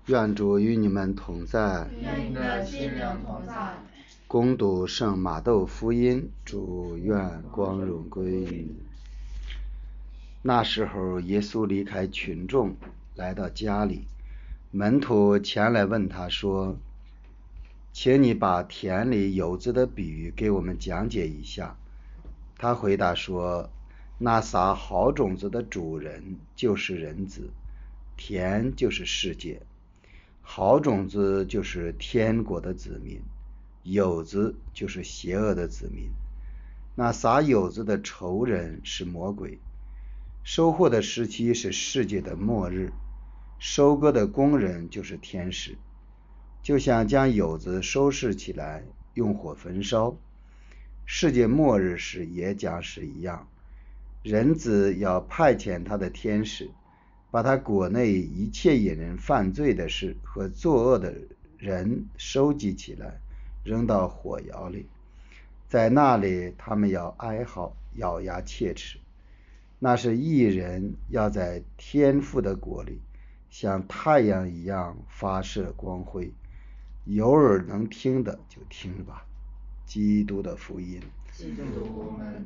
愿主与你们同在。 与你的心灵同在。 恭读圣马窦福音，主愿光荣归你。那时候，耶稣离开群众，来到家里，门徒前来问他说：“请你把田里有子的比喻给我们讲解一下。”他回答说：“那撒好种子的主人就是人子，田就是世界。好种子就是天国的子民，有子就是邪恶的子民。那撒有子的仇人是魔鬼。收获的时期是世界的末日，收割的工人就是天使。就像将有子收拾起来，用火焚烧，世界末日时也将是一样。人子要派遣他的天使，把他国内一切引人犯罪的事和作恶的人收集起来，扔到火窑里，在那里他们要哀嚎，咬牙切齿。那是义人要在天父的国里像太阳一样发射光辉。有耳能听的就听吧。基督的福音。 基督我们。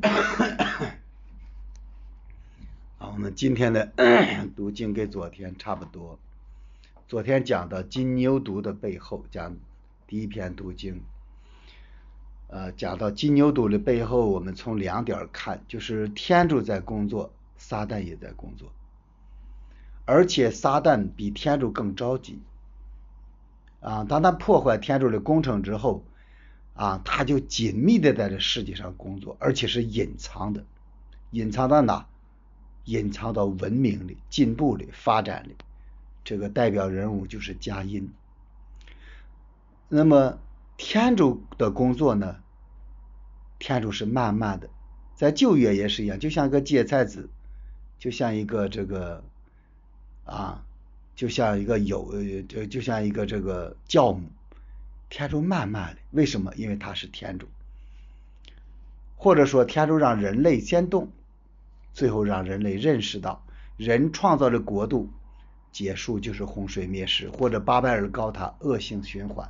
我们今天的读经跟昨天差不多。昨天讲到金牛犊的背后，讲第一篇读经。讲到金牛犊的背后，我们从两点看，就是天主在工作，撒旦也在工作，而且撒旦比天主更着急。当他破坏天主的工程之后，他就紧密的在这世界上工作，而且是隐藏的。隐藏到哪？隐藏到文明里、进步里、发展里。这个代表人物就是佳音。那么天主的工作呢？天主是慢慢的，在旧约也是一样，就像一个芥菜籽，就像一个这个就像一个这个酵母。天主慢慢的，为什么？因为他是天主。或者说天主让人类先动，最后让人类认识到人创造的国度结束就是洪水灭世，或者巴拜尔高塔恶性循环。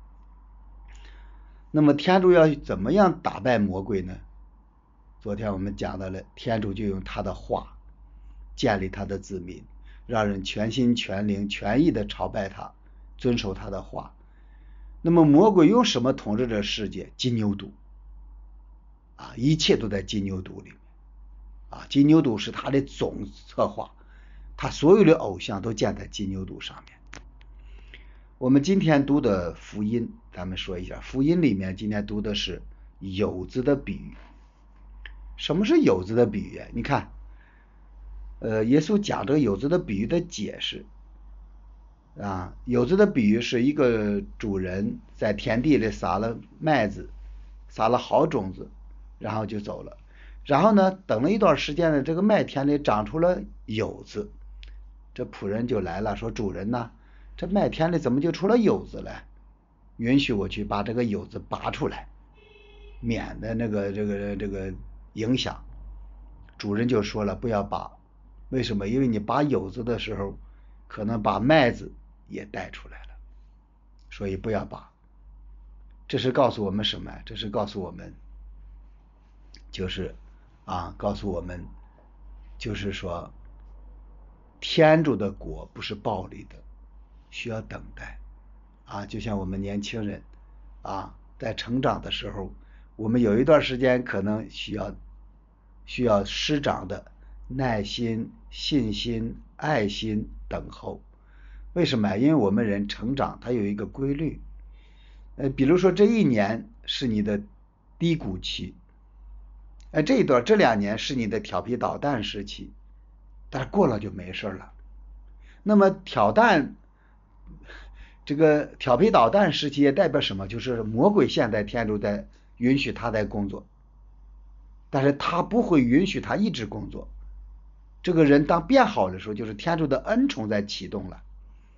那么天主要怎么样打败魔鬼呢？昨天我们讲到了，天主就用他的话建立他的子民，让人全心全灵全意的朝拜他，遵守他的话。那么魔鬼用什么统治这世界？金牛犊。一切都在金牛犊里面。金牛犊是他的总策划，他所有的偶像都建在金牛犊上面。我们今天读的福音，咱们说一下，福音里面今天读的是有子的比喻。什么是有子的比喻？你看耶稣讲这个有子的比喻的解释。有子的比喻是一个主人在田地里撒了麦子，撒了好种子，然后就走了。然后呢，等了一段时间呢，这个麦田里长出了有子。这仆人就来了，说：“主人呐，这麦田里怎么就出了有子来？允许我去把这个有子拔出来，免得这个影响。”主人就说了：“不要拔。”为什么？因为你拔有子的时候，可能把麦子也带出来了，所以不要拔。这是告诉我们什么？这是告诉我们，就是告诉我们，就是说，天主的国不是暴力的，需要等待。就像我们年轻人在成长的时候，我们有一段时间可能需要师长的耐心、信心、爱心、等候。为什么？因为我们人成长它有一个规律。比如说这一年是你的低谷期，这2年是你的调皮捣蛋时期，但是过了就没事了。那么这个调皮捣蛋时期也代表什么？就是魔鬼现在天主在允许他在工作，但是他不会允许他一直工作。这个人当变好的时候，就是天主的恩宠在启动了。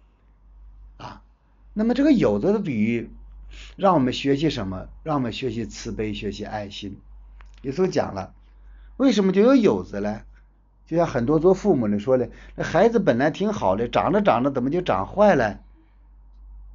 那么这个有子的比喻让我们学习什么？让我们学习慈悲，学习爱心。耶稣讲了，为什么就有有子呢？就像很多做父母的说的，那孩子本来挺好的，长着长着怎么就长坏了？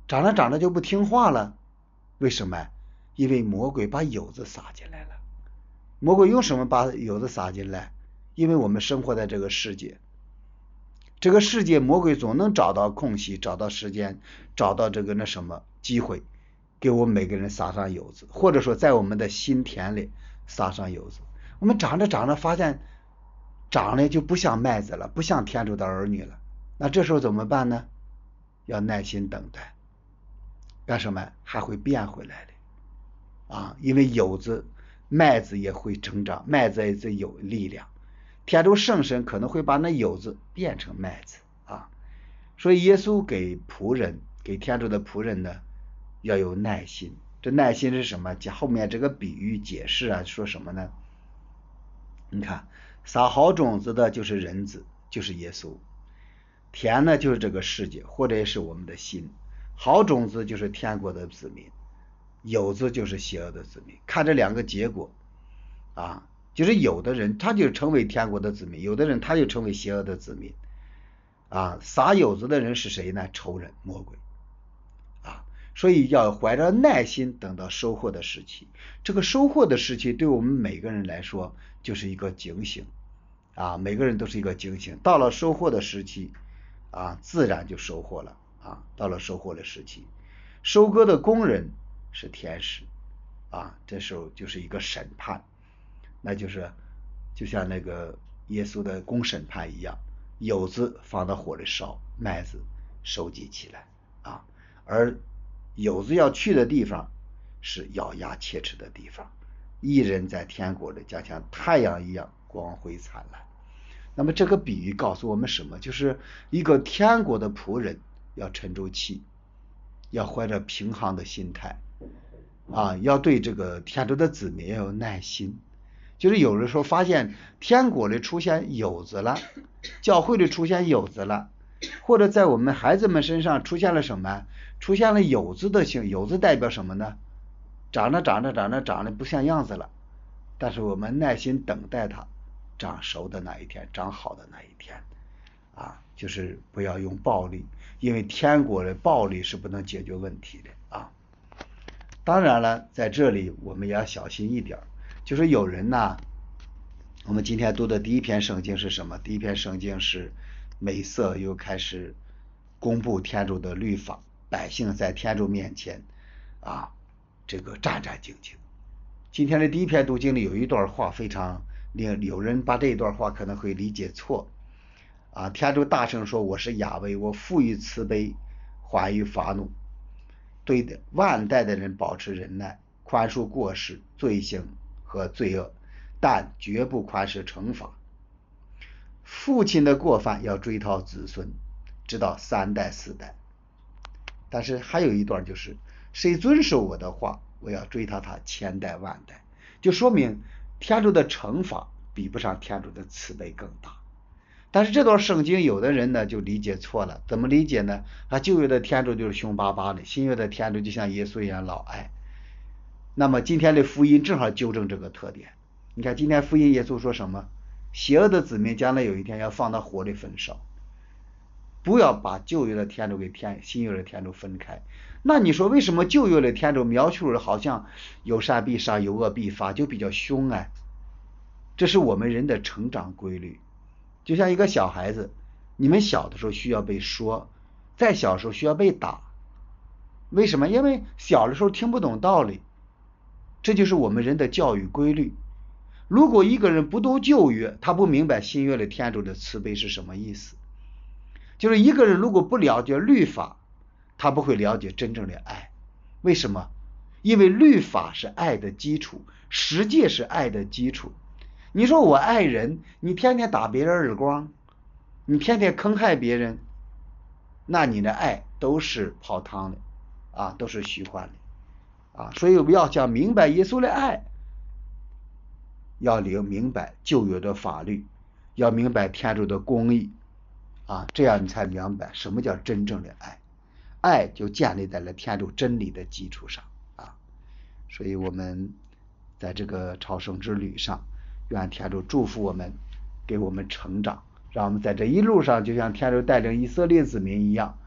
长着长着就不听话了。为什么？因为魔鬼把莠子撒进来了。魔鬼用什么把莠子撒进来？因为我们生活在这个世界，这个世界魔鬼总能找到空隙，找到时间，找到这个机会，给我们每个人撒上莠子，或者说在我们的心田里撒上莠子。我们长着长着发现长得就不像麦子了，不像天主的儿女了。那这时候怎么办呢？要耐心等待。干什么？还会变回来的因为莠子麦子也会成长，麦子也有力量，天主圣神可能会把那莠子变成麦子所以耶稣给仆人，给天主的仆人呢，要有耐心。这耐心是什么？后面这个比喻解释说什么呢？你看，撒好种子的就是人子，就是耶稣。田呢就是这个世界，或者也是我们的心。好种子就是天国的子民，莠子就是邪恶的子民。看这两个结果就是有的人他就成为天国的子民，有的人他就成为邪恶的子民撒莠子的人是谁呢？仇人，魔鬼所以要怀着耐心等到收获的时期。这个收获的时期对我们每个人来说就是一个警醒每个人都是一个警醒。到了收获的时期自然就收获了到了收获的时期，收割的工人是天使这时候就是一个审判，那就是就像那个耶稣的公审判一样，莠子放到火里烧，麦子收集起来而莠子要去的地方是咬牙切齿的地方，义人在天国里将像太阳一样光辉灿烂。那么这个比喻告诉我们什么？就是一个天国的仆人要沉住气，要怀着平衡的心态要对这个天主的子民要有耐心。就是有的时候发现天国里出现莠子了，教会里出现莠子了，或者在我们孩子们身上出现了什么？出现了莠子的形，莠子代表什么呢？长得不像样子了，但是我们耐心等待它长熟的那一天，长好的那一天就是不要用暴力，因为天国的暴力是不能解决问题的当然了，在这里我们也要小心一点，就是有人我们今天读的第一篇圣经是什么？第一篇圣经是美色又开始公布天主的律法，百姓在天主面前这个战战兢兢。今天的第一篇读经里有一段话非常有人把这一段话可能会理解错天主大声说，我是雅威，我富于慈悲，缓于发怒，对万代的人保持忍耐，宽恕过失、罪行和罪恶，但绝不宽赦惩罚。父亲的过犯要追讨子孙，直到3代4代。但是还有一段就是谁遵守我的话，我要追讨他千代万代。就说明天主的惩罚比不上天主的慈悲更大。但是这段圣经有的人呢就理解错了。怎么理解呢？旧约的天主就是凶巴巴的，新约的天主就像耶稣一样老爱。那么今天的福音正好纠正这个特点。你看今天福音耶稣说什么？邪恶的子民将来有一天要放到火里焚烧。不要把旧约的天主给新约的天主分开。那你说为什么旧约的天主描述的好像有善必杀，有恶必罚，就比较凶这是我们人的成长规律。就像一个小孩子，你们小的时候需要被说，在小时候需要被打。为什么？因为小的时候听不懂道理。这就是我们人的教育规律。如果一个人不读旧约，他不明白新约的天主的慈悲是什么意思。就是一个人如果不了解律法，他不会了解真正的爱。为什么？因为律法是爱的基础，实际是爱的基础。你说我爱人，你天天打别人耳光，你天天坑害别人，那你的爱都是泡汤的都是虚幻的所以我们要想明白耶稣的爱，要明白旧约的法律，要明白天主的公义这样你才明白什么叫真正的爱。爱就建立在了天主真理的基础上所以我们在这个朝圣之旅上，愿天主祝福我们，给我们成长，让我们在这一路上就像天主带领以色列子民一样，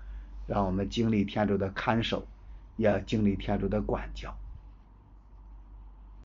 让我们经历天主的看守，也要经历天主的管教。